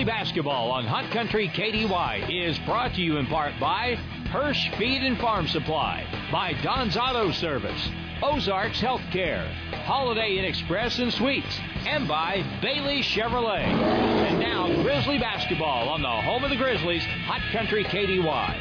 Grizzly Basketball on Hot Country KDY is brought to you in part by Hirsch Feed and Farm Supply, by Don's Auto Service, Ozarks Healthcare, Holiday Inn Express and Suites, and by Bailey Chevrolet. And now, Grizzly Basketball on the home of the Grizzlies, Hot Country KDY.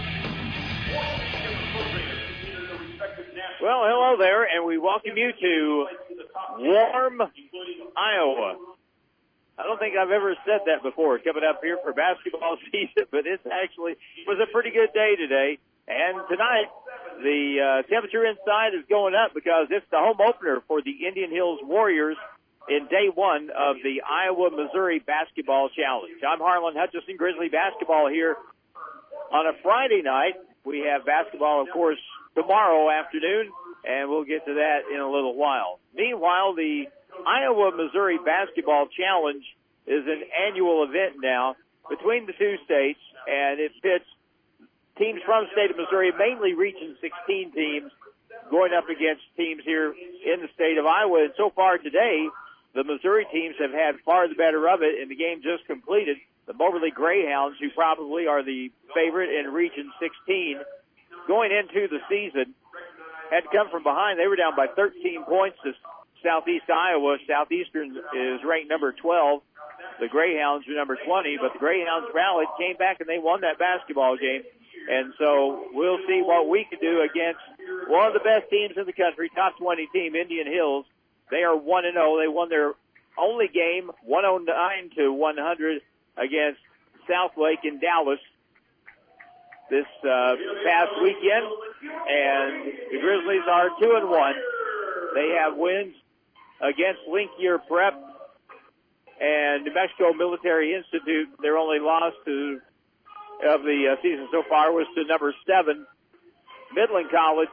Well, hello there, and we welcome you to warm Iowa. I don't think I've ever said that before, coming up here for basketball season, but it actually was a pretty good day today. And tonight, the temperature inside is going up because it's the home opener for the Indian Hills Warriors in day one of the Iowa-Missouri Basketball Challenge. I'm Harlan Hutchison, Grizzly Basketball here on a Friday night. We have basketball, of course, tomorrow afternoon, and we'll get to that in a little while. Meanwhile, the Iowa-Missouri Basketball Challenge is an annual event now between the two states, and it pits teams from the state of Missouri, mainly Region 16 teams, going up against teams here in the state of Iowa. And so far today, the Missouri teams have had far the better of it in the game just completed. The Moberly Greyhounds, who probably are the favorite in Region 16, going into the season, had come from behind. They were down by 13 points to Southeast Iowa. Southeastern is ranked number 12. The Greyhounds are number 20, but the Greyhounds rallied, came back, and they won that basketball game. And so we'll see what we can do against one of the best teams in the country, top 20 team, Indian Hills. They are 1-0. They won their only game, 109-100 against Southlake in Dallas this past weekend. And the Grizzlies are 2-1. They have wins against Link Year Prep and New Mexico Military Institute. Their only loss of the season so far was to number 7, Midland College,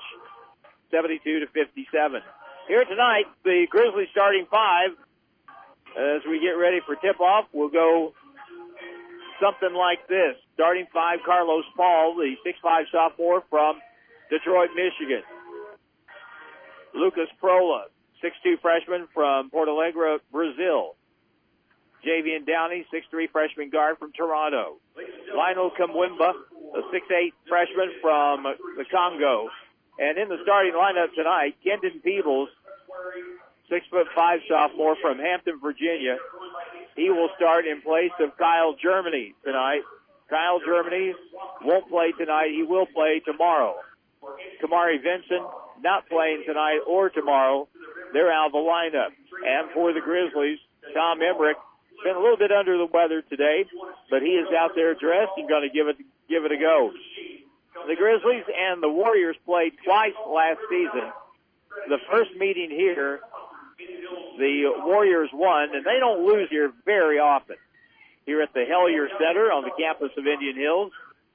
72-57. Here tonight, the Grizzlies starting five. As we get ready for tip-off, we'll go something like this. Starting five, Carlos Paul, the 6'5 sophomore from Detroit, Michigan. Lucas Prola, 6'2 freshman from Porto Alegre, Brazil. Javian Downey, 6'3 freshman guard from Toronto. Lionel Kamwimba, a 6'8 freshman from the Congo. And in the starting lineup tonight, Kendon Peebles, 6'5 sophomore from Hampton, Virginia. He will start in place of Kyle Germany tonight. Kyle Germany won't play tonight. He will play tomorrow. Kamari Vinson not playing tonight or tomorrow. They're out of the lineup. And for the Grizzlies, Tom Emmerich, been a little bit under the weather today, but he is out there dressed and going to give it a go. The Grizzlies and the Warriors played twice last season. The first meeting here, the Warriors won, and they don't lose here very often. Here at the Hellier Center on the campus of Indian Hills.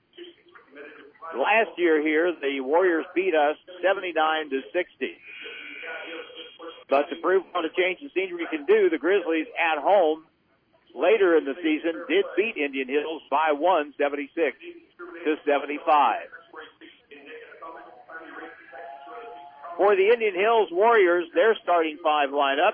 Last year here, the Warriors beat us 79-60. But to prove what a change in scenery can do, the Grizzlies at home later in the season did beat Indian Hills by 76-75. For the Indian Hills Warriors, their starting five lineup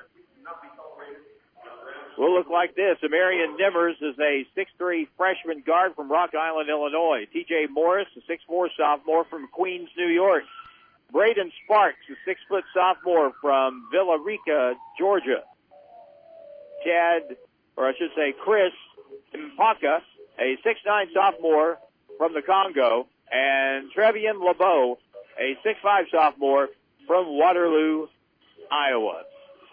will look like this. Amarian Nimmers is a 6'3 freshman guard from Rock Island, Illinois. TJ Morris, a 6'4 sophomore from Queens, New York. Braden Sparks, a 6' sophomore from Villa Rica, Georgia. Chris Mpaka, a 6'9 sophomore from the Congo. And Trevian LeBeau, a 6'5 sophomore from Waterloo, Iowa.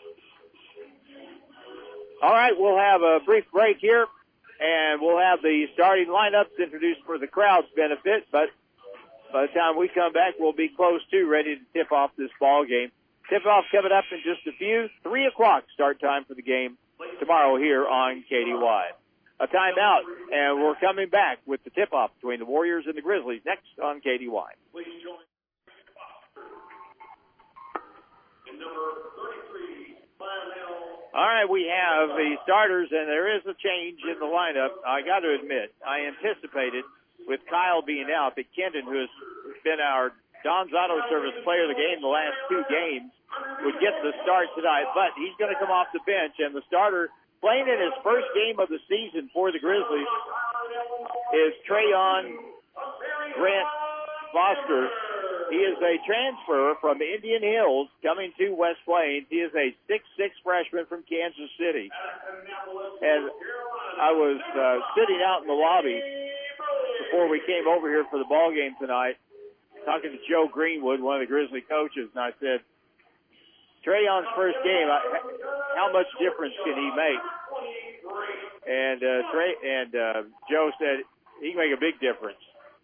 All right, we'll have a brief break here, and we'll have the starting lineups introduced for the crowd's benefit, but by the time we come back, we'll be close to ready to tip off this ball game. Tip-off coming up in just a few. 3 o'clock start time for the game tomorrow here on KDY. A timeout, and we're coming back with the tip-off between the Warriors and the Grizzlies next on KDY. All right, we have the starters, and there is a change in the lineup. I got to admit, I anticipated with Kyle being out that Kendon, who has been our Don's Auto Service player of the game the last 2 games, would get the start tonight, but he's going to come off the bench, and the starter Playing in his first game of the season for the Grizzlies is Trayon Grant Foster. He is a transfer from Indian Hills coming to West Plains. He is a 6'6" freshman from Kansas City. And I was sitting out in the lobby before we came over here for the ball game tonight, talking to Joe Greenwood, one of the Grizzly coaches, and I said, Trayon's first game, how much difference can he make? And Joe said he can make a big difference.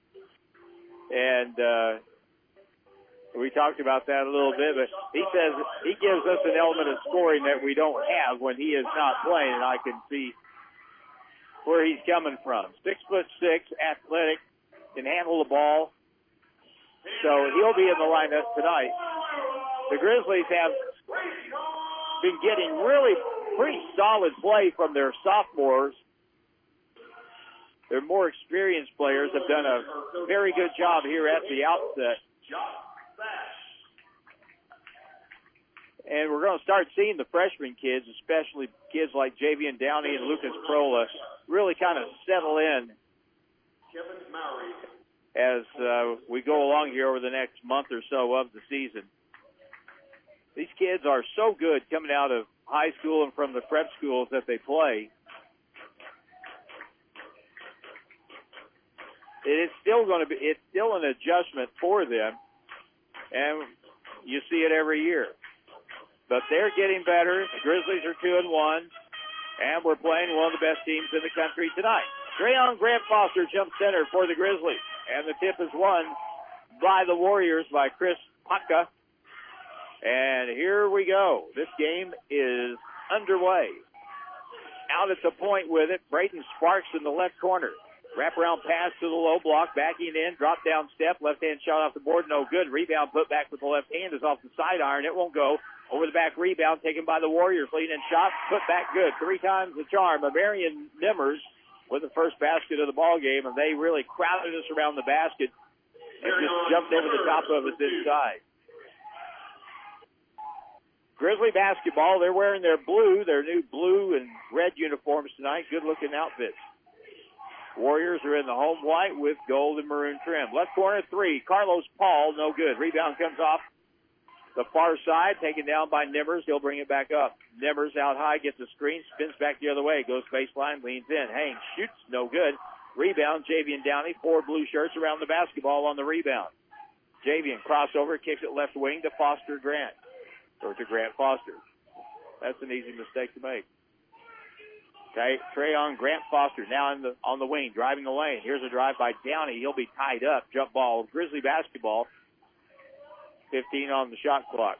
And we talked about that a little bit, but he says he gives us an element of scoring that we don't have when he is not playing, and I can see where he's coming from. 6'6", athletic, can handle the ball. So he'll be in the lineup tonight. The Grizzlies have been getting really pretty solid play from their sophomores. Their more experienced players have done a very good job here at the outset. And we're going to start seeing the freshman kids, especially kids like Javian Downey and Lucas Prola, really kind of settle in as we go along here over the next month or so of the season. These kids are so good coming out of high school and from the prep schools that they play. It's still an adjustment for them, and you see it every year. But they're getting better. The Grizzlies are 2-1, and we're playing one of the best teams in the country tonight. Trayon Grant Foster jumps center for the Grizzlies, and the tip is won by the Warriors by Chris Patka. And here we go. This game is underway. Out at the point with it, Brayton Sparks in the left corner. Wraparound pass to the low block, backing in, drop down step, left-hand shot off the board, no good. Rebound put back with the left hand is off the sidearm. It won't go. Over the back rebound taken by the Warriors. Leading shot, put back good. 3 times the charm of Marion Nimmers with the first basket of the ball game, and they really crowded us around the basket and just jumped over the top of us inside. Grizzly basketball, they're wearing their new blue and red uniforms tonight. Good-looking outfits. Warriors are in the home white with gold and maroon trim. Left corner 3, Carlos Paul, no good. Rebound comes off the far side, taken down by Nimmers. He'll bring it back up. Nimmers out high, gets a screen, spins back the other way, goes baseline, leans in, hangs, shoots, no good. Rebound, Javian Downey, 4 blue shirts around the basketball on the rebound. Javian crossover, kicks it left wing to Foster Grant, or to Grant Foster. That's an easy mistake to make. Okay, Trayon Grant Foster now on the wing, driving the lane. Here's a drive by Downey. He'll be tied up. Jump ball, Grizzly basketball. 15 on the shot clock.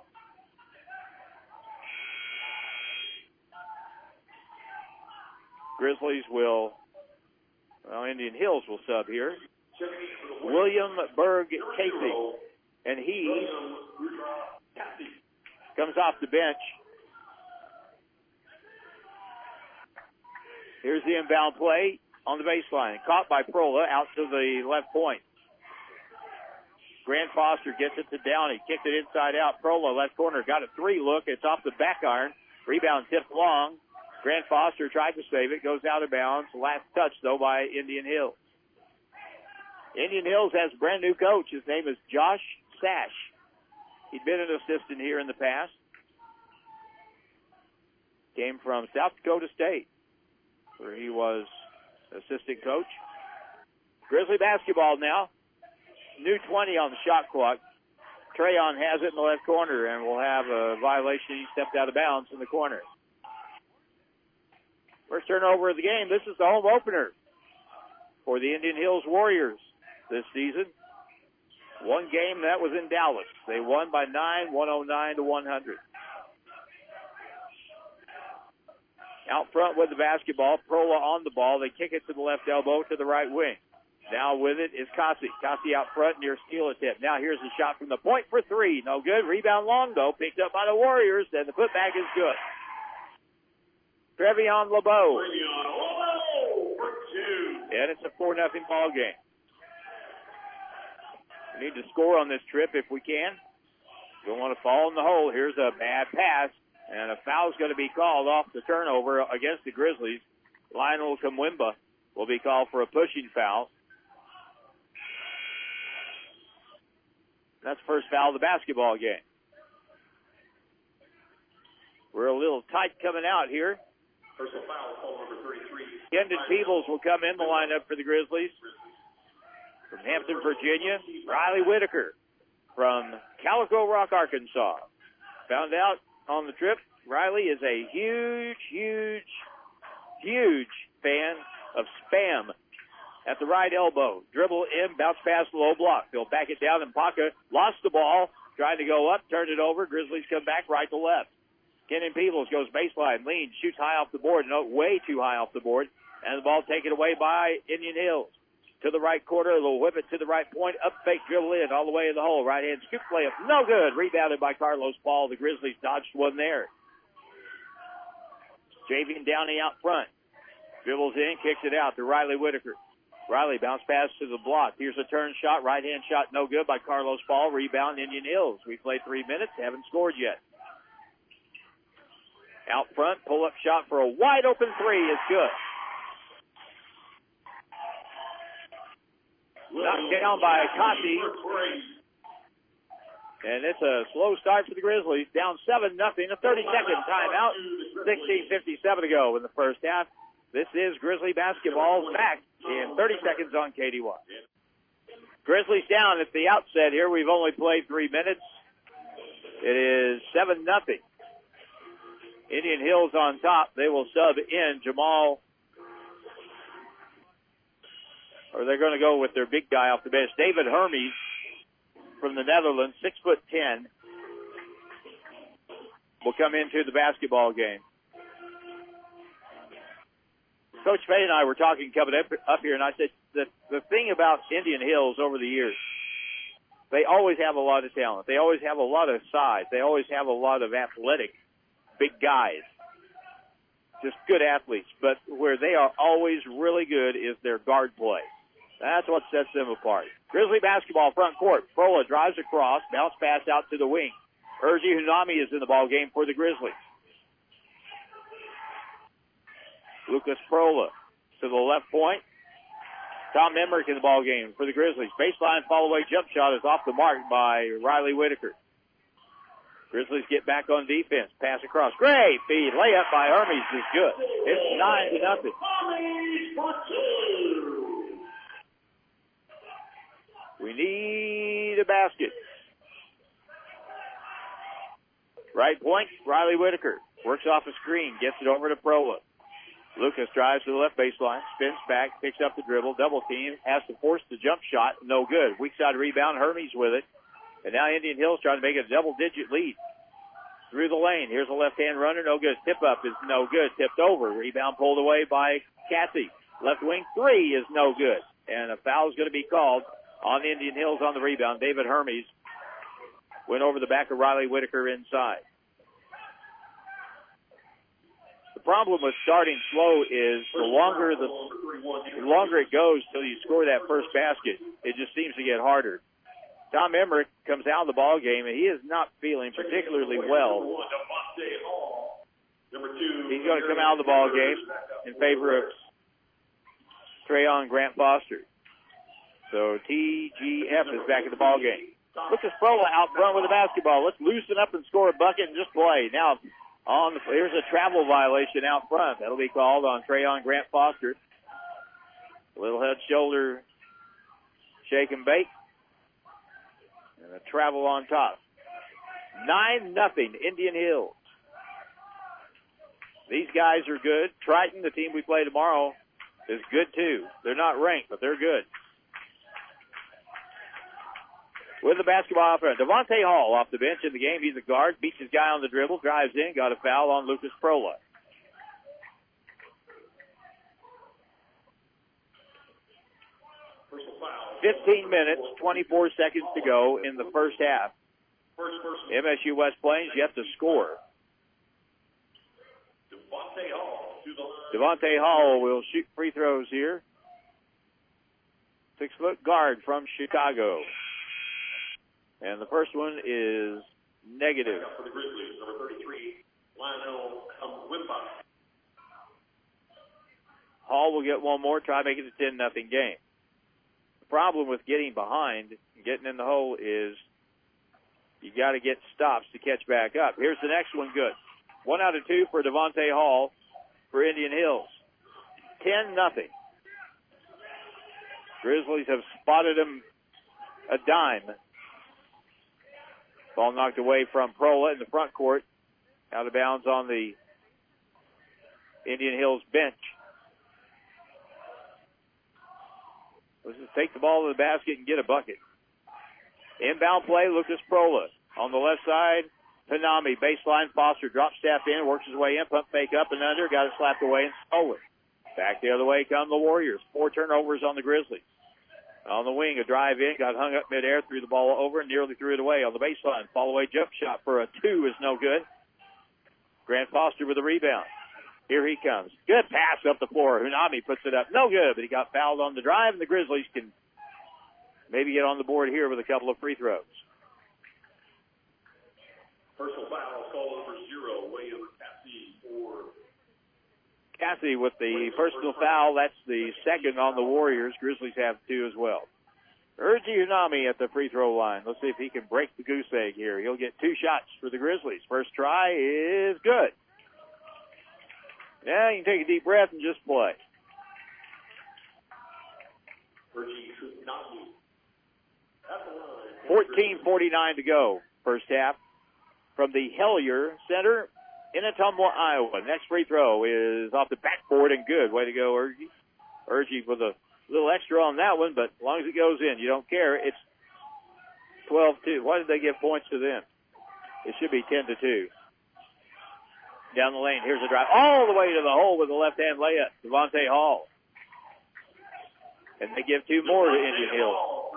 Grizzlies Indian Hills will sub here. William Berg Casey. And he comes off the bench. Here's the inbound play on the baseline. Caught by Prola out to the left point. Grant Foster gets it to Downey. Kicked it inside out. Prola, left corner, got a 3 look. It's off the back iron. Rebound tipped long. Grant Foster tried to save it. Goes out of bounds. Last touch, though, by Indian Hills. Indian Hills has a brand new coach. His name is Josh Sash. He'd been an assistant here in the past. Came from South Dakota State, where he was assistant coach. Grizzly basketball now. New 20 on the shot clock. Trayon has it in the left corner, and we'll have a violation. He stepped out of bounds in the corner. First turnover of the game. This is the home opener for the Indian Hills Warriors this season. One game that was in Dallas. They won by 9, 109-100. Out front with the basketball. Prola on the ball. They kick it to the left elbow to the right wing. Now with it is Kasi. Kasi out front near steal attempt. Now here's a shot from the point for 3. No good. Rebound long, though. Picked up by the Warriors, and the putback is good. Trevion LeBeau. And it's a 4-0 ball game. We need to score on this trip if we can. Don't want to fall in the hole. Here's a bad pass. And a foul's going to be called off the turnover against the Grizzlies. Lionel Kamwimba will be called for a pushing foul. That's the first foul of the basketball game. We're a little tight coming out here. Personal foul, call number 33. Kendon Peebles will come in the lineup for the Grizzlies. From Hampton, Virginia, Riley Whitaker from Calico Rock, Arkansas. Found out on the trip, Riley is a huge fan of Spam at the right elbow. Dribble in, bounce pass, low block. They'll back it down, and Paca lost the ball, tried to go up, turned it over. Grizzlies come back right to left. Kendon Peebles goes baseline, leans, shoots high off the board, no, way too high off the board, and the ball taken away by Indian Hills. To the right corner, they'll whip it to the right point, up fake, dribble in, all the way in the hole. Right hand scoop layup, no good. Rebounded by Carlos Paul. The Grizzlies dodged one there. Javian Downey out front. Dribbles in, kicks it out to Riley Whitaker. Riley bounce pass to the block. Here's a turn shot, right hand shot, no good by Carlos Paul. Rebound Indian Hills. We played 3 minutes, haven't scored yet. Out front, pull-up shot for a wide-open three is good. Knocked down by Kasi. And it's a slow start for the Grizzlies. Down 7-0, a 30-second timeout. 16:57 to go in the first half. This is Grizzly basketball back in 30 seconds on KDY. Grizzlies down at the outset here. We've only played 3 minutes. It is 7-0. Indian Hills on top. They will sub in Jamal, or they're going to go with their big guy off the bench, David Hermes from the Netherlands, 6'10", will come into the basketball game. Coach Fay and I were talking coming up here, and I said that the thing about Indian Hills over the years, they always have a lot of talent. They always have a lot of size. They always have a lot of athletic big guys, just good athletes. But where they are always really good is their guard play. That's what sets them apart. Grizzly basketball front court. Frola drives across, bounce pass out to the wing. Urgi Hunami is in the ball game for the Grizzlies. Lucas Frola to the left point. Tom Emmerich in the ball game for the Grizzlies. Baseline follow-away jump shot is off the mark by Riley Whitaker. Grizzlies get back on defense. Pass across. Great feed. Layup by Hermes is good. It's 9-0. We need a basket. Right point, Riley Whitaker. Works off a screen. Gets it over to Prola. Lucas drives to the left baseline. Spins back. Picks up the dribble. Double team. Has to force the jump shot. No good. Weak side rebound. Hermes with it. And now Indian Hills trying to make a double-digit lead. Through the lane. Here's a left-hand runner. No good. Tip-up is no good. Tipped over. Rebound pulled away by Cassie. Left wing three is no good. And a foul is going to be called on Indian Hills on the rebound. David Hermes went over the back of Riley Whitaker inside. The problem with starting slow is the longer it goes till you score that first basket, it just seems to get harder. Tom Emmerich comes out of the ball game, and he is not feeling particularly well. He's going to come out of the ball game in favor of Trayon Grant Foster. So TGF is back in the ball game. Lucas Frola out front with the basketball. Let's loosen up and score a bucket and just play. Now, here's a travel violation out front. That'll be called on Trayon Grant Foster. A little head shoulder shake and bake. And a travel on top. 9-0 Indian Hills. These guys are good. Triton, the team we play tomorrow, is good too. They're not ranked, but they're good. With the basketball up front, Devontae Hall off the bench in the game. He's a guard. Beats his guy on the dribble. Drives in. Got a foul on Lucas Prola. Personal foul. 15 minutes, 24 seconds to go in the first half. MSU West Plains yet to score. Devontae Hall will shoot free throws here. 6-foot guard from Chicago. And the first one is negative. For the Grizzlies, number 33, Lionel Kamwimba. Hall will get one more, try making it a 10-0 game. The problem with getting behind and getting in the hole is you got to get stops to catch back up. Here's the next one, good. 1 out of 2 for Devontae Hall for Indian Hills. 10-0. Grizzlies have spotted him a dime. Ball knocked away from Prola in the front court. Out of bounds on the Indian Hills bench. Let's just take the ball to the basket and get a bucket. Inbound play, Lucas Prola. On the left side, Hanami, baseline, Foster, drop step in, works his way in, pump fake up and under, got it slapped away and stolen. Back the other way come the Warriors. 4 turnovers on the Grizzlies. On the wing, a drive in, got hung up midair, threw the ball over and nearly threw it away. On the baseline, fall away jump shot for a 2 is no good. Grant Foster with a rebound. Here he comes. Good pass up the floor. Hunami puts it up. No good, but he got fouled on the drive, and the Grizzlies can maybe get on the board here with a couple of free throws. Personal foul, call number 0, William Cassidy for Cassidy with the personal foul. That's the second on the Warriors. Grizzlies have 2 as well. Urgi Hunami at the free throw line. Let's see if he can break the goose egg here. He'll get 2 shots for the Grizzlies. First try is good. Now you can take a deep breath and just play. Urgi Hunami. At the line. 14:49 to go. First half. From the Hellier Center in Ottumwa, Iowa. Next free throw is off the backboard and good. Way to go, Urgi. Urgi with a little extra on that one, but as long as it goes in, you don't care. It's 12-2. Why did they give points to them? It should be 10-2. Down the lane, here's a drive all the way to the hole with a left-hand layup. Devontae Hall. And they give 2 more to Indian Hills.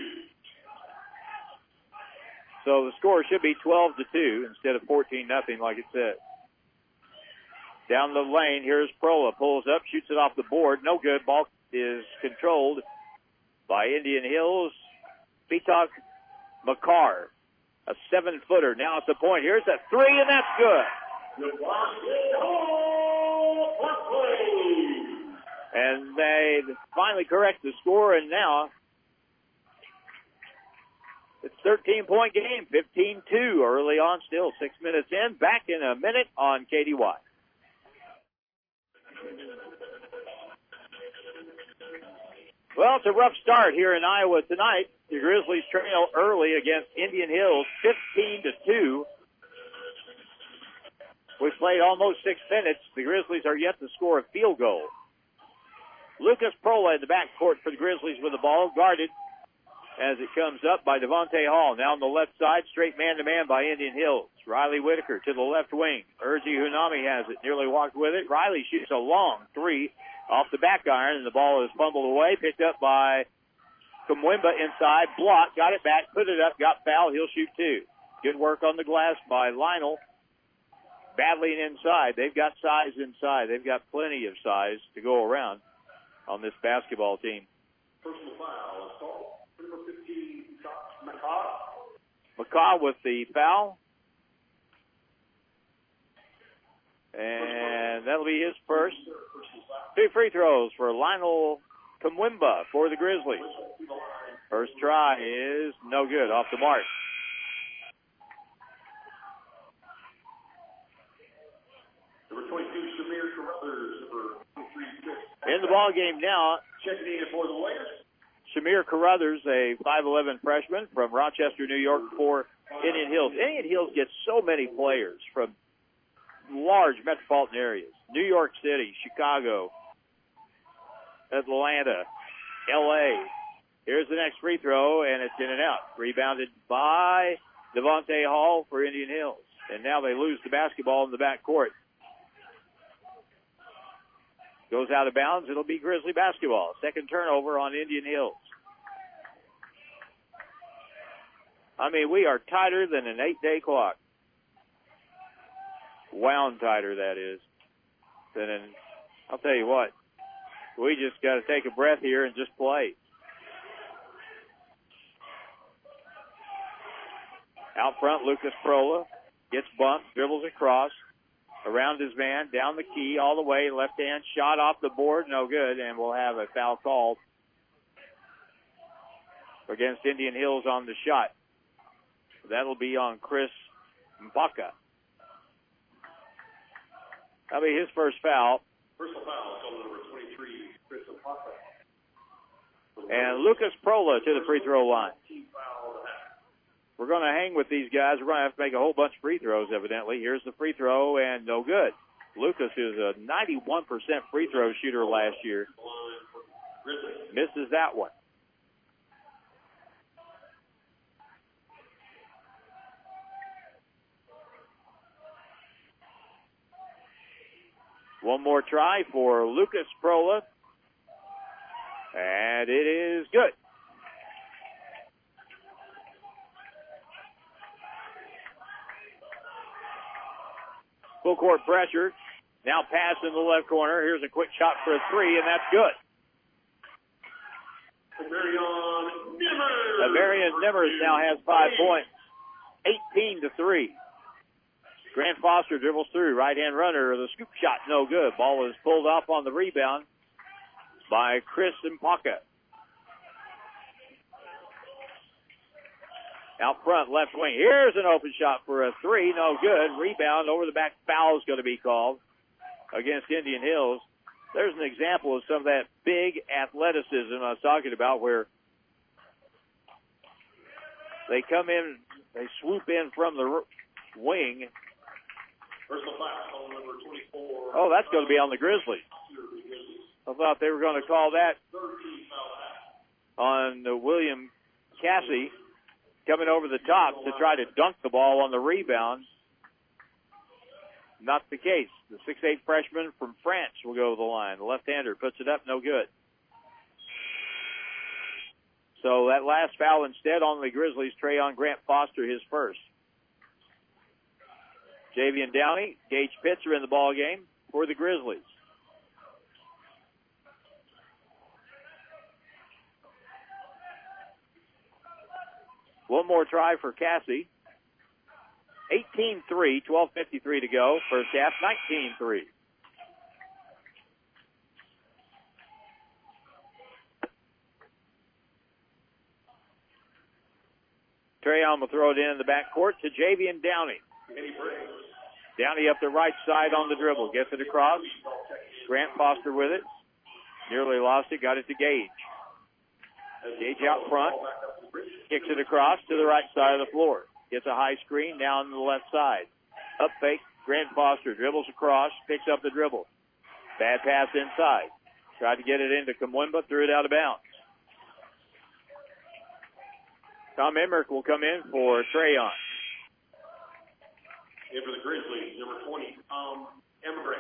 So the score should be 12-2 instead of 14-0 like it said. Down the lane, here's Prola. Pulls up, shoots it off the board. No good. Ball is controlled by Indian Hills. Peacock McCarr, a 7-footer. Now at the point. Here's a 3, and that's good. And they finally correct the score, and now it's a 13-point game, 15-2 early on, still 6 minutes in. Back in a minute on KDY. Well, it's a rough start here in Iowa tonight. The Grizzlies trail early against Indian Hills, 15-2. We've played almost 6 minutes. The Grizzlies are yet to score a field goal. Lucas Prola in the backcourt for the Grizzlies with the ball, guarded as it comes up by Devontae Hall. Now on the left side, straight man-to-man by Indian Hills. Riley Whitaker to the left wing. Urgi Hunami has it, nearly walked with it. Riley shoots a long 3 off the back iron, and the ball is fumbled away, picked up by Kamwimba inside, blocked, got it back, put it up, got fouled, he'll shoot 2. Good work on the glass by Lionel. Battling inside. They've got size inside. They've got plenty of size to go around on this basketball team. Personal foul, assault. Number 15, McCaw. McCaw with the foul. And that'll be his first. 2 free throws for Lionel Kamwimba for the Grizzlies. First try is no good, off the mark. Number 22, Shamir Carruthers. Number 23, In the ball game now, checking in for the Warriors. Shamir Carruthers, a 5'11 freshman from Rochester, New York, for Indian Hills. Indian Hills gets so many players from large metropolitan areas. New York City, Chicago, Atlanta, L.A. Here's the next free throw, and it's in and out. Rebounded by Devontae Hall for Indian Hills. And now they lose the basketball in the backcourt. Goes out of bounds. It'll be Grizzly basketball. Second turnover on Indian Hills. I mean, we are tighter than an 8-day clock. Wound tighter, that is. I'll tell you what, we just got to take a breath here and just play. Out front, Lucas Prola gets bumped, dribbles across, around his man, down the key, all the way, left-hand shot off the board, no good, and we'll have a foul called against Indian Hills on the shot. That'll be on Chris Mpaka. That'll be his first foul. Personal foul, call number 23, Chris Mpaka. And Lucas Prola to the free throw line. We're going to hang with these guys. We're going to have to make a whole bunch of free throws, evidently. Here's the free throw, and no good. Lucas is a 91% free throw shooter last year. Misses that one. One more try for Lucas Prola. And it is good. Full court pressure. Now pass in the left corner. Here's a quick shot for a three, and that's good. Marion Nimmers now has 5 points. 18-3. Grant Foster dribbles through. Right-hand runner. The scoop shot, no good. Ball is pulled off on the rebound by Chris Mpaka. Out front, left wing. Here's an open shot for a three. No good. Rebound over the back. Foul is going to be called against Indian Hills. There's an example of some of that big athleticism I was talking about, where they come in, they swoop in from the wing. Personal foul, number 24. Oh, that's going to be on the Grizzlies. I thought they were going to call that on William Cassie coming over the top to try to dunk the ball on the rebound. Not the case. The 6'8" freshman from France will go to the line. The left-hander puts it up, no good. So that last foul instead on the Grizzlies, Trayon Grant Foster, his first. Javian Downey, Gage Pitts are in the ball game for the Grizzlies. One more try for Cassie. 18-3, 12:53 to go. First half, 19-3. Trayon will throw it in the backcourt to Javian Downey. Downey up the right side on the dribble. Gets it across. Grant Foster with it. Nearly lost it. Got it to Gage. Gage out front. Kicks it across to the right side of the floor. Gets a high screen down the left side. Up fake. Grant Foster dribbles across. Picks up the dribble. Bad pass inside. Tried to get it into Kamwimba. Threw it out of bounds. Tom Emmerich will come in for Trayon. In for the Grizzlies, number 20, Tom Emmerich.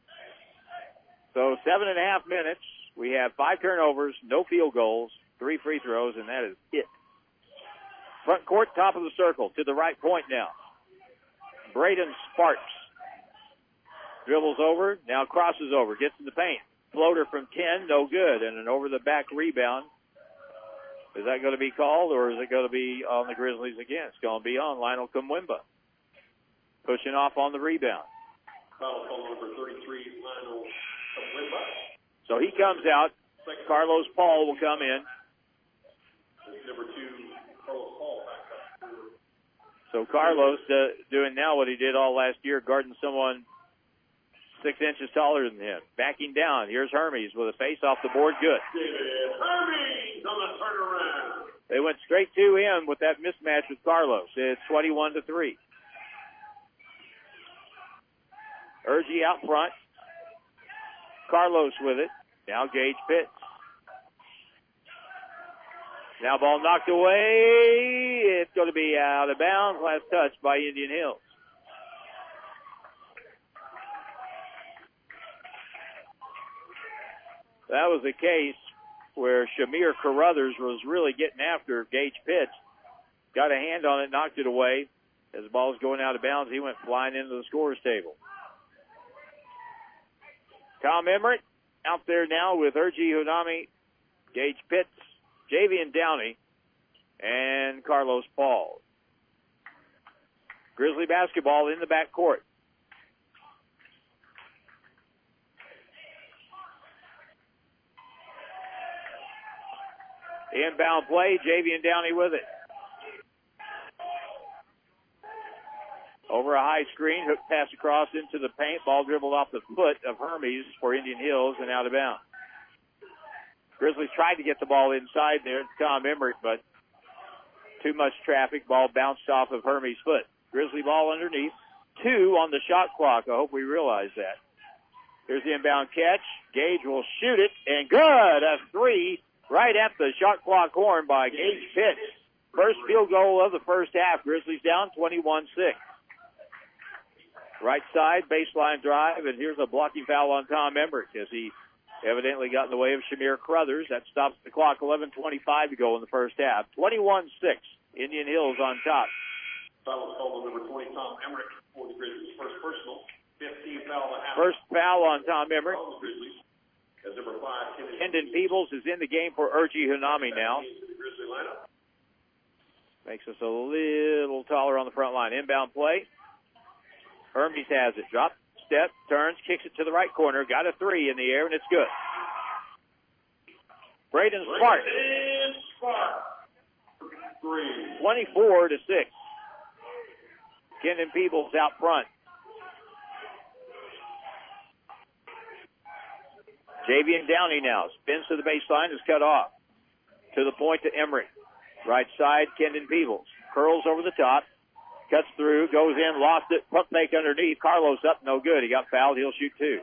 So 7.5 minutes. We have 5 turnovers, no field goals, 3 free throws, and that is it. Front court, top of the circle, to the right point now. Braden Sparks dribbles over, now crosses over, gets in the paint. Floater from 10, no good, and an over-the-back rebound. Is that going to be called, or is it going to be on the Grizzlies again? It's going to be on Lionel Kamwimba. Pushing off on the rebound. Foul call number 33, Lionel Kamwimba. So he comes out. Carlos Paul will come in. Number 2, Carlos Paul back up. So Carlos doing now what he did all last year, guarding someone 6 inches taller than him. Backing down. Here's Hermes with a face off the board. Good. Hermes on the turnaround. They went straight to him with that mismatch with Carlos. It's 21-3. Urgie out front. Carlos with it. Now Gage Pitts. Now ball knocked away. It's going to be out of bounds. Last touch by Indian Hills. That was the case where Shamir Carruthers was really getting after Gage Pitts. Got a hand on it, knocked it away. As the ball's going out of bounds, he went flying into the scorer's table. Tom Emmerich out there now with Urgie Hunami, Gage Pitts, Javian Downey, and Carlos Paul. Grizzly basketball in the backcourt. Inbound play, Javian Downey with it. Over a high screen, hook pass across into the paint. Ball dribbled off the foot of Hermes for Indian Hills and out of bounds. Grizzlies tried to get the ball inside there to Tom Emmerich, but too much traffic. Ball bounced off of Hermes' foot. Grizzly ball underneath. 2 on the shot clock. I hope we realize that. Here's the inbound catch. Gage will shoot it, and good. A 3 right at the shot clock horn by Gage Pitts. First field goal of the first half. Grizzlies down 21-6. Right side, baseline drive, and here's a blocking foul on Tom Emmerich as he evidently got in the way of Shamir Crothers. That stops the clock. 11:25 to go in the first half. 21-6. Indian Hills on top. Foul was called on number 20, Tom Emmerich, for the Grizzlies. First personal. 15 foul and a half. First foul on Tom Emmerich. As number 5, Kendon Peebles is in the game for Urgi Hunami now. Makes us a little taller on the front line. Inbound play. Hermes has it. Drop, step, turns, kicks it to the right corner. Got a 3 in the air, and it's good. Braden Spark. 24-6. Kendon Peebles out front. Javian Downey now spins to the baseline, is cut off. To the point to Emmerich. Right side, Kendon Peebles. Curls over the top. Cuts through, goes in, lost it, pump fake underneath. Carlos up, no good. He got fouled. He'll shoot 2.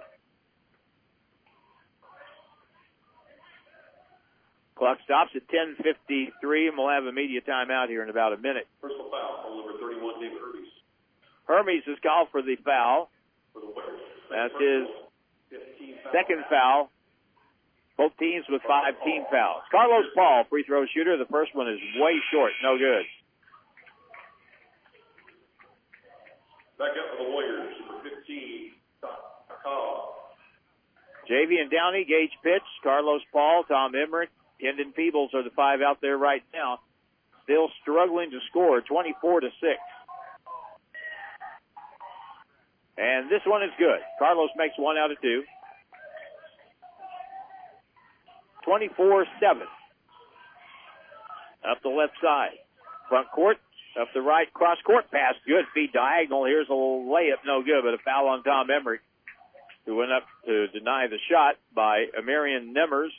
Clock stops at 10:53, and we'll have a media timeout here in about a minute. Personal foul on number 31, David Hermes. Hermes is called for the foul. That's his second foul. Both teams with 5 team fouls. Carlos Paul, free throw shooter. The first one is way short, no good. Back up for the Warriors, number 15, Takal. Javian Downey, Gage Pitts, Carlos Paul, Tom Emmerich, Kendon Peebles are the 5 out there right now. Still struggling to score, 24-6. And this one is good. Carlos makes 1 out of 2. 24-7. Up the left side. Front court. Up the right, cross-court pass, good. Feed diagonal. Here's a little layup, no good, but a foul on Tom Emmerich, who went up to deny the shot by Amarian Nemmers.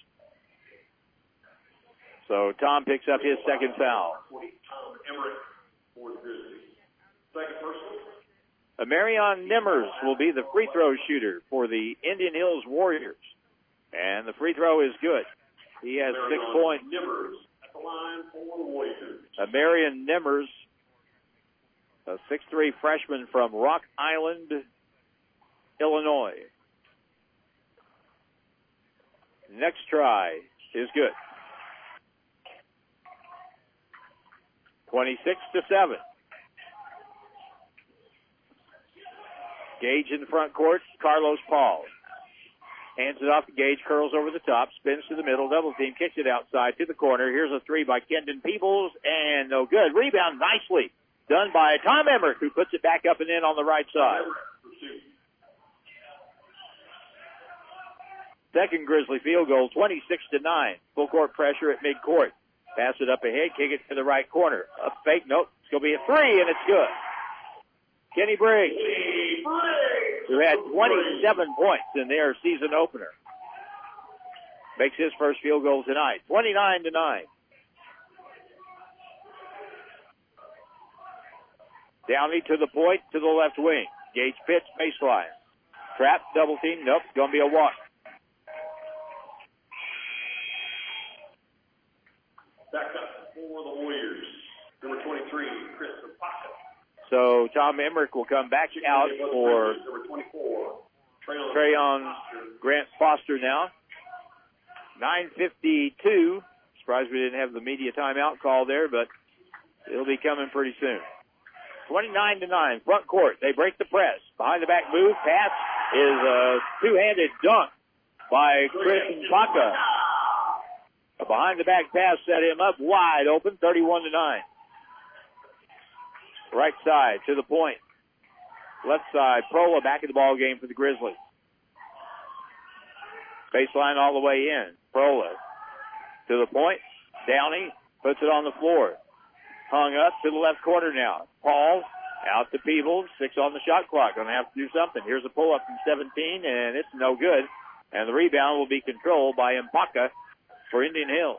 So Tom picks up his second foul. Tom Emmerich for the Grizzlies. Second personal. Amarian Nemmers will be the free throw shooter for the Indian Hills Warriors. And the free throw is good. He has 6 points. Nemmers at the line for the Warriors. Amarian Nemmers, a 6'3" freshman from Rock Island, Illinois. Next try is good. 26-7. Gage in the front court, Carlos Paul. Hands it off to Gage, curls over the top, spins to the middle, double team, kicks it outside to the corner. Here's a 3 by Kendon Peebles, and no good. Rebound nicely done by Tom Emmerich, who puts it back up and in on the right side. Second Grizzly field goal, 26-9. Full court pressure at midcourt. Pass it up ahead, kick it to the right corner. Up fake, nope. It's going to be a 3, and it's good. Kenny Briggs, who had 27 points in their season opener, makes his first field goal tonight. 29-9. Downey to the point, to the left wing. Gage Pitts, baseline. Trap, double team, nope, it's going to be a walk. Back up for the Warriors. Number 23, Chris Zapata. So Tom Emmerich will come back out for Number 24, Trayon Grant Foster now. 9:52. Surprised we didn't have the media timeout call there, but it'll be coming pretty soon. 29-9, front court. They break the press. Behind the back move, pass is a two-handed dunk by Chris Mpaka. A behind the back pass set him up wide open, 31-9. Right side to the point. Left side, Prola back in the ball game for the Grizzlies. Baseline all the way in. Prola to the point. Downey puts it on the floor. Hung up to the left corner now. Paul out to Peebles. 6 on the shot clock. Going to have to do something. Here's a pull-up from 17, and it's no good. And the rebound will be controlled by Mpaka for Indian Hills.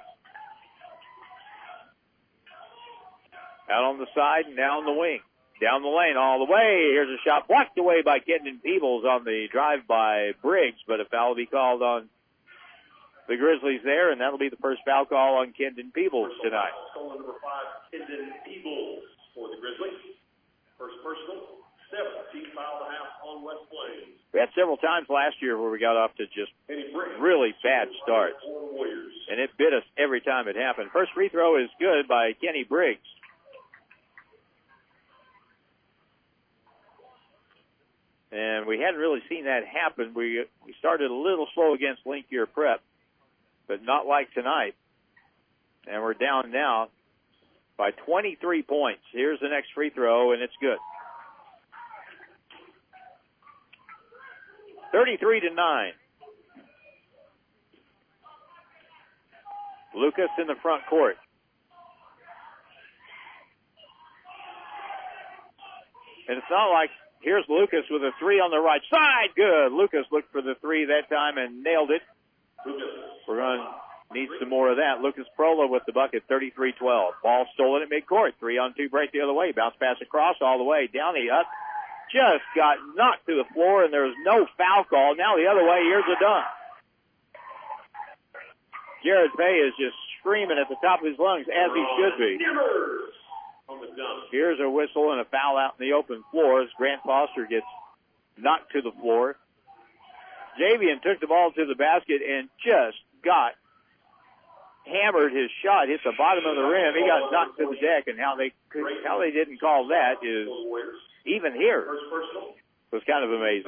Out on the side and down the wing. Down the lane all the way. Here's a shot blocked away by Kenton Peebles on the drive by Briggs, but a foul will be called on the Grizzlies there, and that'll be the first foul call on Kenton Peebles tonight. Foul, number 5, Kenton Peebles for the Grizzlies. First personal, 7 foul and a half on West Plains. We had several times last year where we got off to just really bad starts, and it bit us every time it happened. First free throw is good by Kenny Briggs. And we hadn't really seen that happen. We started a little slow against Link Year Prep, but not like tonight. And we're down now by 23 points. Here's the next free throw, and it's good. 33-9. Lucas in the front court. And it's not like, here's Lucas with a 3 on the right side. Good. Lucas looked for the 3 that time and nailed it. We're going to need some more of that. Lucas Prola with the bucket, 33-12. Ball stolen at midcourt. 3-on-2 break the other way. Bounce pass across all the way. Downey up. Just got knocked to the floor, and there was no foul call. Now the other way. Here's a dunk. Jared Fay is just screaming at the top of his lungs, as he should be. Here's a whistle and a foul out in the open floor as Grant Foster gets knocked to the floor. Javian took the ball to the basket and just got hammered. His shot hit the bottom of the rim. He got knocked to the deck, and how they didn't call that is, even here, was kind of amazing.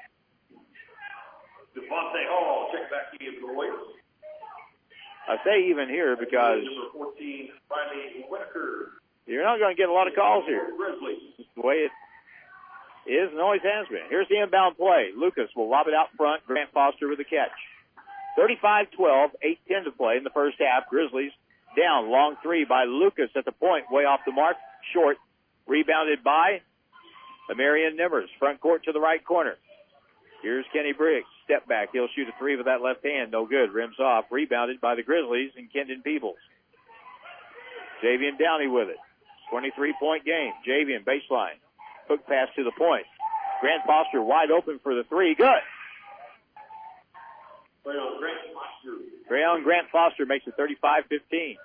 Devontae Hall, check back in for the Warriors. I say even here because Number 14, Riley Whitaker. you're not going to get a lot of calls here. It's the way it is and always has been. Here's the inbound play. Lucas will lob it out front. Grant Foster with the catch. 35-12, 8:10 to play in the first half. Grizzlies down. Long 3 by Lucas at the point. Way off the mark. Short. Rebounded by Marion Nimmers. Front court to the right corner. Here's Kenny Briggs. Step back. He'll shoot a 3 with that left hand. No good. Rims off. Rebounded by the Grizzlies and Kenton Peebles. Javian Downey with it. 23-point game. Javian baseline. Hook pass to the point. Grant Foster wide open for the 3. Good. Grant Foster makes it 35-15.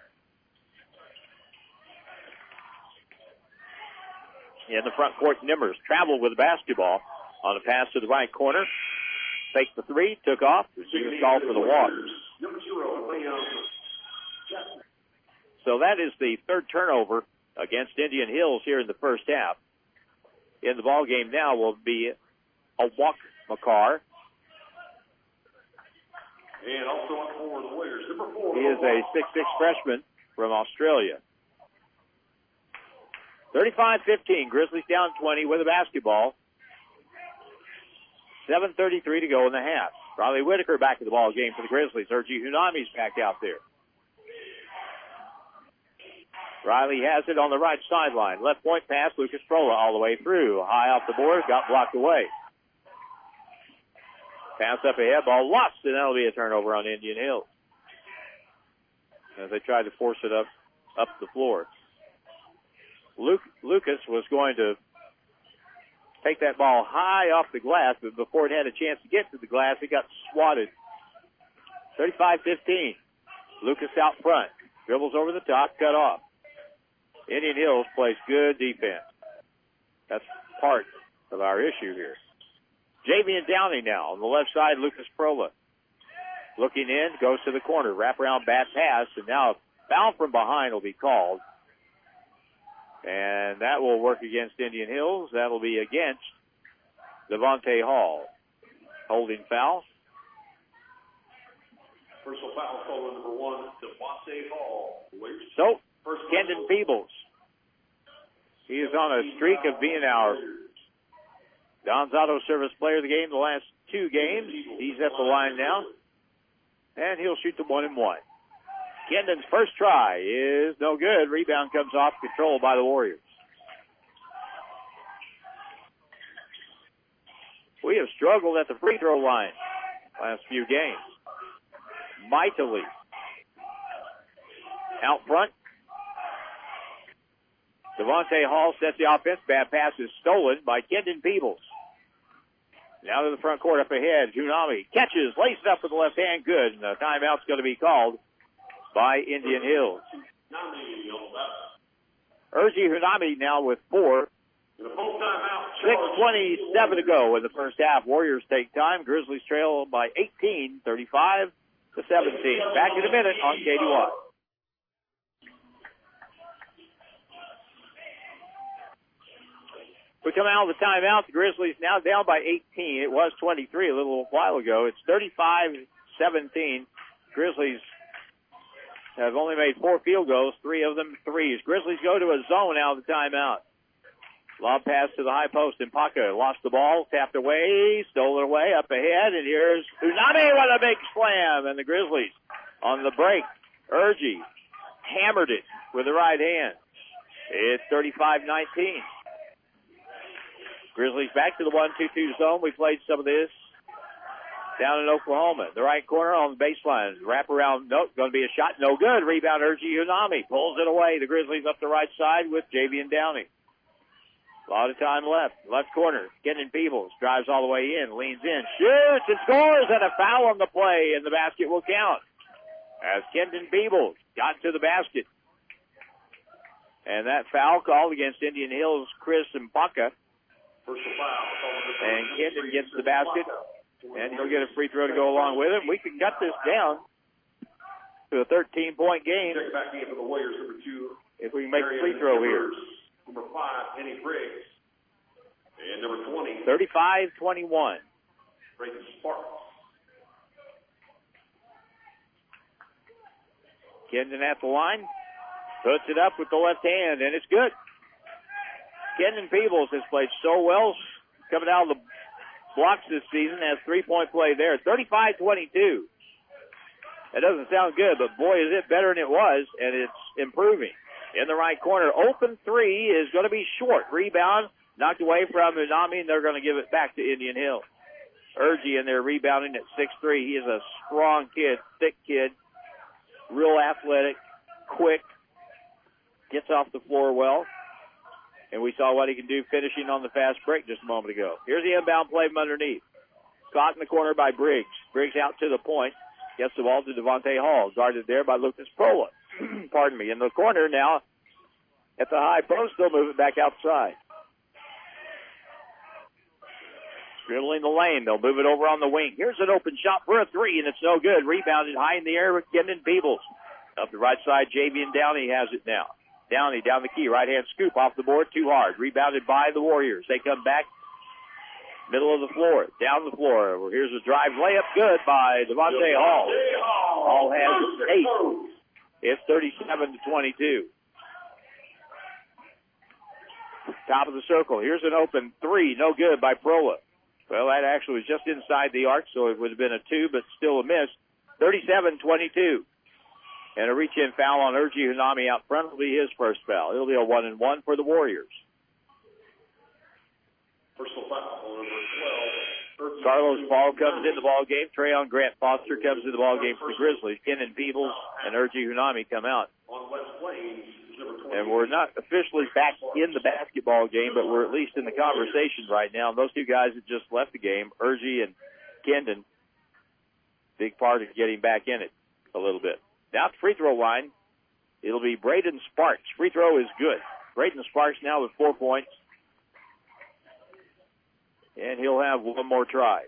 In the front court, Nimmers traveled with the basketball on a pass to the right corner. Faked the 3, took off. He was called for the walk. So that is the third turnover against Indian Hills here in the first half. In the ball game now will be Awak Makar. And also on for the Warriors, number 4. He is a 6'6" freshman from Australia. 35-15, Grizzlies down 20 with a basketball. 7:33 to go in the half. Riley Whitaker back in the ball game for the Grizzlies. Urgi Hunami's back out there. Riley has it on the right sideline. Left point pass, Lucas Prola all the way through. High off the board, got blocked away. Pass up ahead, ball lost, and that'll be a turnover on Indian Hills as they tried to force it up the floor. Lucas was going to take that ball high off the glass, but before it had a chance to get to the glass, it got swatted. 35-15. Lucas out front. Dribbles over the top, cut off. Indian Hills plays good defense. That's part of our issue here. Javian Downey now on the left side, Lucas Prola. Looking in, goes to the corner. Wraparound bat pass, and now a foul from behind will be called. And that will work against Indian Hills. That'll be against Devontae Hall. Holding foul. Personal foul call number 1, Devontae Hall. So, Kenton Peebles. He is on a streak of being our Don's Auto Service player of the game the last 2 games. He's at the line now. And he'll shoot the 1 and 1. Kendon's first try is no good. Rebound comes off control by the Warriors. We have struggled at the free throw line last few games. Mightily. Out front. Devontae Hall sets the offense. Bad pass is stolen by Kendon Peebles. Now to the front court up ahead. Hunami catches, laces up with the left hand. Good. And the timeout's going to be called by Indian Hills. Urgi Hunami now with 4. 6:27 to go in the first half. Warriors take time. Grizzlies trail by 18, 35-17. Back in a minute on KDY. We come out of the timeout. The Grizzlies now down by 18. It was 23 a little while ago. It's 35-17. Grizzlies have only made 4 field goals, 3 of them threes. Grizzlies go to a zone out of the timeout. Lob pass to the high post, and Paka lost the ball, tapped away, stole it away, up ahead, and here's Hunami with a big slam, and the Grizzlies on the break. Urgi hammered it with the right hand. It's 35-19. Grizzlies back to the 1-2-2 zone. We played some of this down in Oklahoma. The right corner on the baseline. Wrap around, nope, going to be a shot. No good. Rebound, Urgi Hunami. Pulls it away. The Grizzlies up the right side with Javian Downey. A lot of time left. Left corner. Kendon Peebles drives all the way in, leans in, shoots and scores, and a foul on the play, and the basket will count. As Kendon Peebles got to the basket. And that foul called against Indian Hills, Chris Mpaka. And Kendon gets the basket, and he'll get a free throw to go along with it. We can cut this down to a 13-point game if we can make a free throw here. Number 5, Penny Briggs. And number 20. 35-21. Brayton Sparks. Kendon at the line. Puts it up with the left hand, and it's good. Kendon Peebles has played so well coming out of the blocks this season. Has 3-point play there. 35-22. That doesn't sound good, but boy, is it better than it was, and it's improving. In the right corner, open three is going to be short. Rebound knocked away from Hunami, and they're going to give it back to Indian Hill. Urgi in there rebounding at 6'3". He is a strong kid, thick kid, real athletic, quick, gets off the floor well. And we saw what he can do finishing on the fast break just a moment ago. Here's the inbound play from underneath. Caught in the corner by Briggs. Briggs out to the point. Gets the ball to Devontae Hall. Guarded there by Lucas Prola. Pardon me. In the corner now at the high post. They'll move it back outside. Dribbling the lane. They'll move it over on the wing. Here's an open shot for a three, and it's no good. Rebounded high in the air with Kendon Peebles. Up the right side, Javian Downey has it now. Downey down the key. Right-hand scoop off the board. Too hard. Rebounded by the Warriors. They come back. Middle of the floor. Down the floor. Here's a drive layup. Good by Devontae Hall. Hall has 8. It's 37-22. Top of the circle. Here's an open three. No good by Prola. Well, that actually was just inside the arc, so it would have been a 2, but still a miss. 37-22. And a reach-in foul on Urgi Hunami out front will be his first foul. It'll be a 1-and-1 for the Warriors. Personal foul on number 12. Carlos Paul comes in the ball game. Trayon Grant Foster comes in the ball game for the Grizzlies. Kendon Peebles and Urgi Hunami come out. On West Plains, number 20. And we're not officially back in the basketball game, but we're at least in the conversation right now. And those two guys that just left the game, Urgi and Kendon, big part of getting back in it a little bit. Now at the free throw line, it'll be Braden Sparks. Free throw is good. Braden Sparks now with 4 points. And he'll have one more try.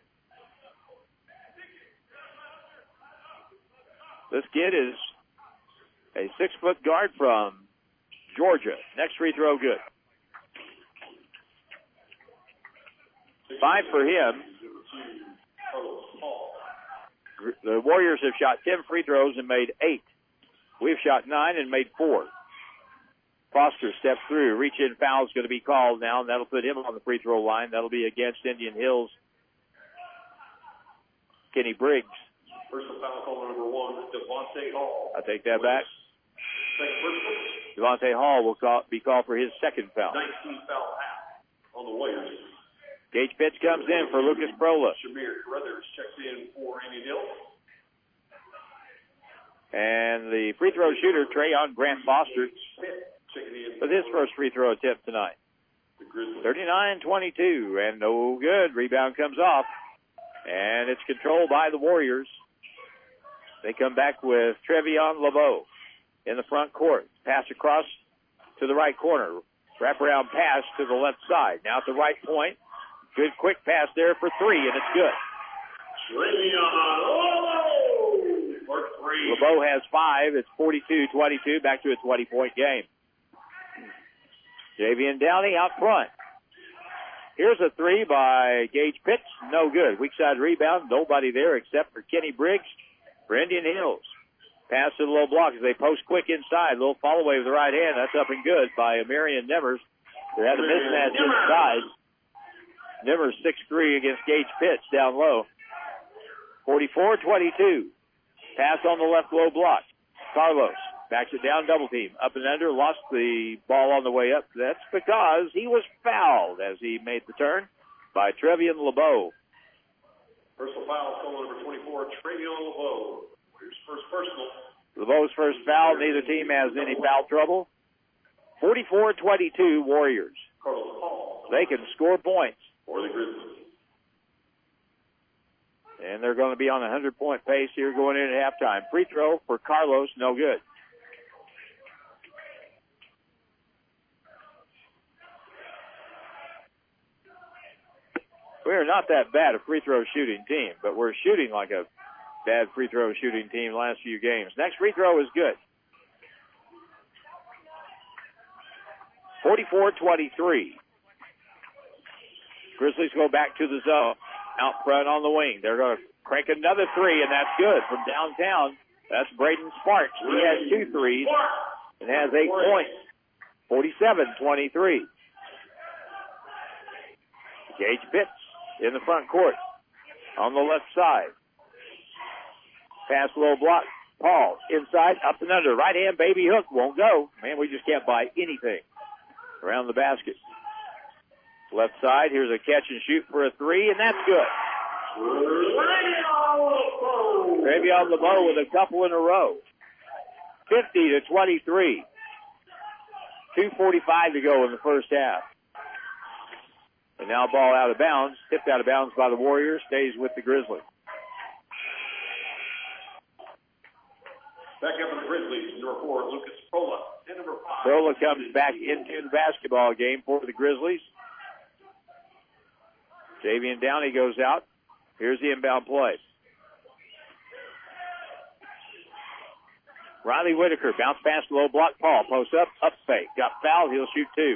This kid is a 6-foot guard from Georgia. Next free throw good. 5 for him. The Warriors have shot 10 free throws and made 8. We've shot 9 and made 4. Foster steps through. Reach-in foul is going to be called now, and that'll put him on the free throw line. That'll be against Indian Hills. Kenny Briggs. Personal foul call number 1, Devontae Hall. I take that back. Second personal. Devontae Hall will be called for his second foul. 19 foul half on the Warriors. Gage Pitts comes in for Lucas Prola. Shamir Carruthers checks in for Indian Hills. And the free throw shooter, Trayon Grant Foster, Checking in with his first free throw attempt tonight. the Grizzlies. 39-22, and no good. Rebound comes off, and it's controlled by the Warriors. They come back with Trevion LeBeau in the front court. Pass across to the right corner. Wraparound pass to the left side. Now at the right point. Good quick pass there for three, and it's good. For three. LeBeau has 5. It's 42-22, back to a 20-point game. Javian Downey out front. Here's a 3 by Gage Pitts. No good. Weak side rebound. Nobody there except for Kenny Briggs for Indian Hills. Pass to the low block as they post quick inside. A little follow away with the right hand. That's up and good by Marion Nevers. They had a mismatch inside. Nevers 6'3" against Gage Pitts down low. 44-22. Pass on the left low block. Carlos backs it down, double team. Up and under, lost the ball on the way up. That's because he was fouled as he made the turn by Trevion LeBeau. Personal foul, call number 24, Trevion LeBeau. Here's first personal. LeBeau's first foul. Neither team has any foul trouble. 44-22 Warriors. Carlos Hall. They can score points. For the Grizzlies. And they're going to be on a 100-point pace here going in at halftime. Free throw for Carlos, no good. We're not that bad a free throw shooting team, but we're shooting like a bad free throw shooting team last few games. Next free throw is good. 44-23. Grizzlies go back to the zone. Out front on the wing. They're going to crank another 3, and that's good from downtown. That's Braden Sparks. He has 2 threes and has 8 points. 47-23. Gage Pitts in the front court on the left side. Pass low block. Paul inside, up and under. Right hand baby hook won't go. Man, we just can't buy anything around the basket. Left side, here's a catch and shoot for a 3, and that's good. Trevion LeBeau with a couple in a row. 50-23. 2:45 to go in the first half. And now ball out of bounds, tipped out of bounds by the Warriors, stays with the Grizzlies. Back up in the Grizzlies, number 4, Lucas Prola. And number 5. Prola comes back into the basketball game for the Grizzlies. Javian Downey goes out. Here's the inbound play. Riley Whitaker, bounce pass low block. Paul, post up fake. Got fouled, he'll shoot 2.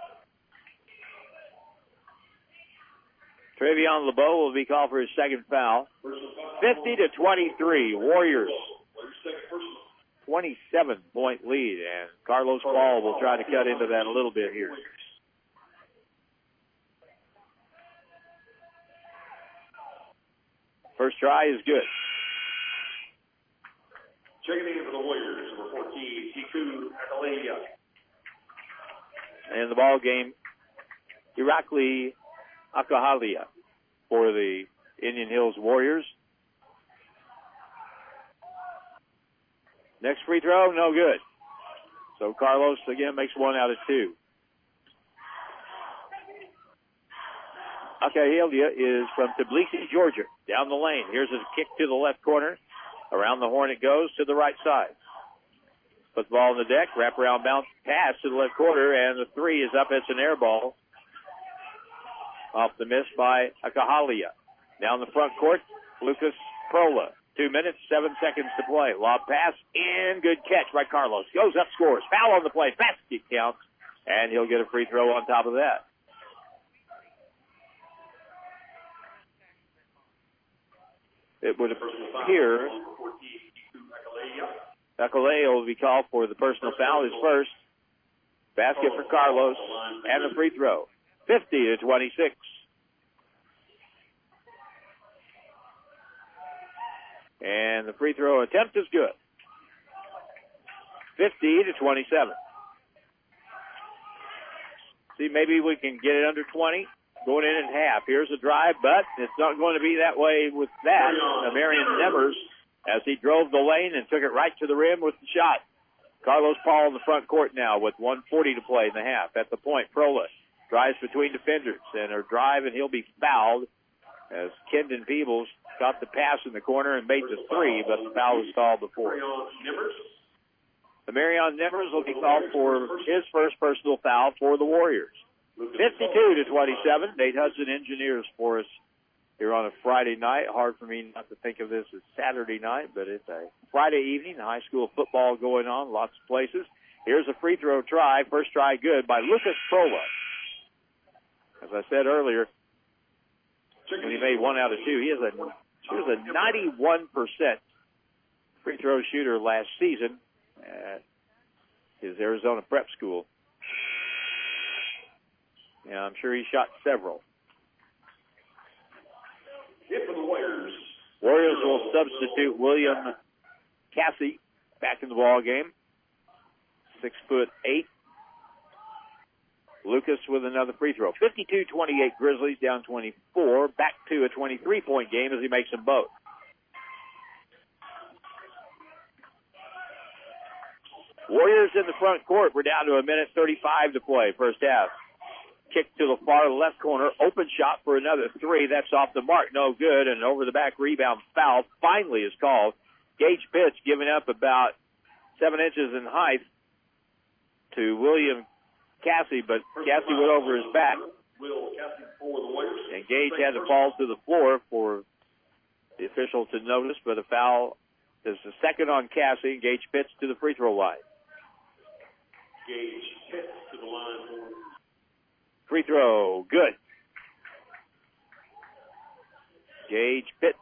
Trevion LeBeau will be called for his second foul. 50-23, Warriors. 27-point lead, and Carlos Paul will try to cut into that a little bit here. First try is good. Checking in for the Warriors, number 14, Tiku Akalea. And the ball game, Irakli Akahalia for the Indian Hills Warriors. Next free throw, no good. So Carlos again makes 1 out of 2. Akahalia is from Tbilisi, Georgia. Down the lane. Here's a kick to the left corner. Around the horn it goes to the right side. Puts the ball on the deck. Wrap around bounce pass to the left corner. And the 3 is up. It's an air ball. Off the miss by Akahalia. Down the front court, Lucas Prola. 2 minutes, 7 seconds to play. Lob pass and good catch by Carlos. Goes up, scores. Foul on the play. Basket counts. And he'll get a free throw on top of that. It would appear Akalea will be called for the personal foul, his first. Basket for Carlos and the free throw. 50-26. And the free throw attempt is good. 50-27. See, maybe we can get it under 20. Going in at half. Here's a drive, but it's not going to be that way with that. Marion Nevers, as he drove the lane and took it right to the rim with the shot. Carlos Paul in the front court now with 1:40 to play in the half. At the point, Prola drives between defenders and a drive, and he'll be fouled as Kendon Peebles caught the pass in the corner and made the three, but the foul was called before. The Marion Nevers will be called for his first personal foul for the Warriors. 52-27. Nate Hudson Engineers for us here on a Friday night. Hard for me not to think of this as Saturday night, but it's a Friday evening. High school football going on, lots of places. Here's a free throw try. First try good by Lucas Prola. As I said earlier, when he made 1 out of 2, he was a 91% free throw shooter last season at his Arizona prep school. Yeah, I'm sure he shot several. For the Warriors. Warriors will substitute William Cassie back in the ball game. 6'8". Lucas with another free throw. 52-28 Grizzlies down 24. Back to a 23-point game as he makes them both. Warriors in the front court. We're down to a minute 35 to play, first half. Kick to the far left corner. Open shot for another three. That's off the mark. No good. And over the back rebound foul finally is called. Gage Pitts giving up about 7 inches in height to William Cassie, but Cassie went over his back. And Gage had to fall to the floor for the official to notice, but a foul is the second on Cassie. Gage Pitts to the free throw line. Gage Pitts to the line. Free throw, good. Gage Pitts.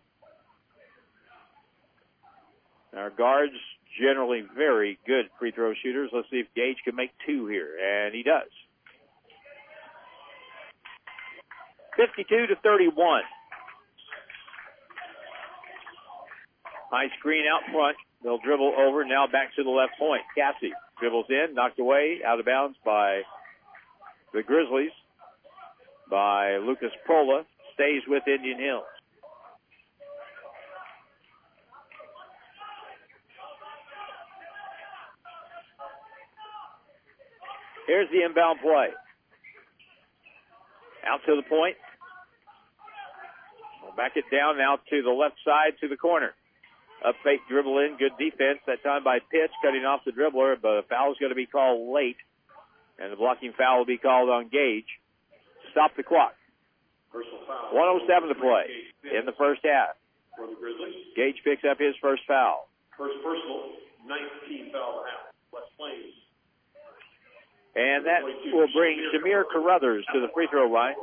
Our guards, generally very good free throw shooters. Let's see if Gage can make 2 here, and he does. 52-31. High screen out front. They'll dribble over, now back to the left point. Cassie dribbles in, knocked away, out of bounds by the Grizzlies, by Lucas Prola. Stays with Indian Hills. Here's the inbound play. Out to the point. We'll back it down now to the left side to the corner. Up fake, dribble in, good defense. That time by Pitts, cutting off the dribbler, but a foul is going to be called late. And the blocking foul will be called on Gage. Stop the clock. 1:07 to play in the first half. Gage picks up his first foul. First personal, 19 foul half. West Plains. And that will bring Shamir Carruthers to the free throw line.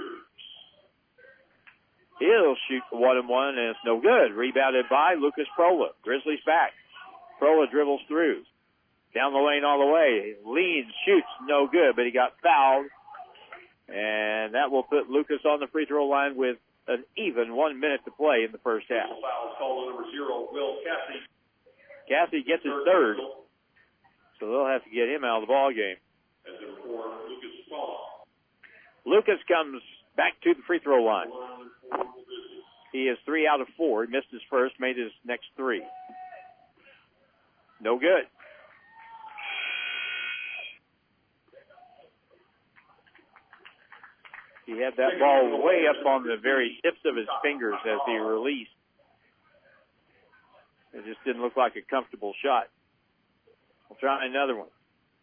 He'll shoot 1-1, and it's no good. Rebounded by Lucas Prola. Grizzlies back. Prola dribbles through. Down the lane all the way. Leans, shoots, no good, but he got fouled. And that will put Lucas on the free throw line with an even 1 minute to play in the first half. Foul called on number 0, Will Cassie. Cassie gets his third, so they'll have to get him out of the ball game. As number 4, Lucas Paul. Lucas comes back to the free throw line. He is 3 out of 4. He missed his first, made his next 3. No good. He had that ball way up on the very tips of his fingers as he released. It just didn't look like a comfortable shot. We'll try another one.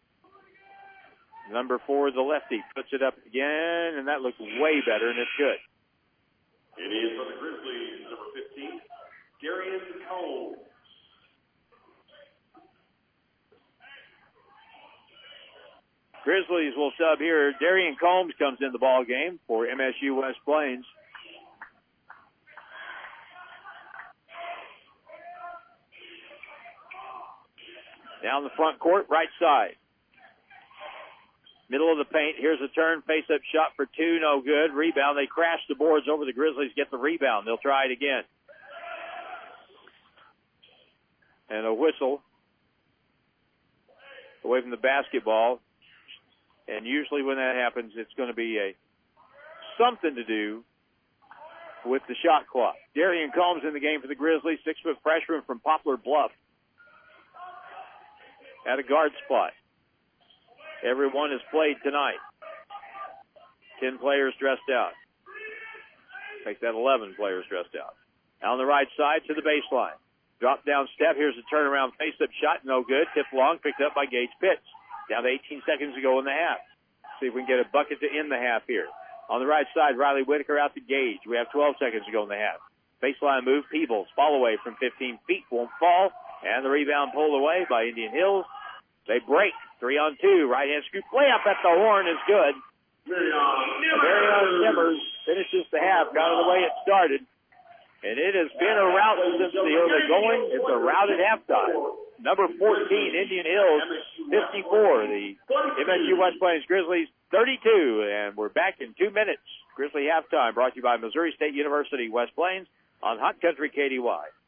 Number 4, the lefty, puts it up again, and that looks way better, and it's good. It is for the Grizzlies, number 15, Darian Combs. Grizzlies will sub here. Darian Combs comes in the ball game for MSU West Plains. Down the front court, right side. Middle of the paint. Here's a turn. Face-up shot for 2. No good. Rebound. They crash the boards over the Grizzlies. Get the rebound. They'll try it again. and a whistle away from the basketball. And usually when that happens, it's going to be something to do with the shot clock. Darian Combs in the game for the Grizzlies, 6-foot freshman from Poplar Bluff at a guard spot. Everyone has played tonight. 10 players dressed out. Make that 11 players dressed out. Out on the right side to the baseline. Drop down step. Here's a turnaround face-up shot. No good. Tip long. Picked up by Gage Pitts. Down to 18 seconds to go in the half. See if we can get a bucket to end the half here. On the right side, Riley Whitaker out to Gage. We have 12 seconds to go in the half. Baseline move. Peebles. Fall away from 15 feet. Won't fall. And the rebound pulled away by Indian Hills. They break. 3-on-2. Right-hand scoop. Layup at the horn is good. Marion Simmers finishes the half. Got it the way it started. And it has been a rout since the early going. It's a rout at halftime. Number 14, Indian Hills, 54. The MSU West Plains Grizzlies, 32. And we're back in 2 minutes. Grizzly halftime brought to you by Missouri State University West Plains on Hot Country KDY.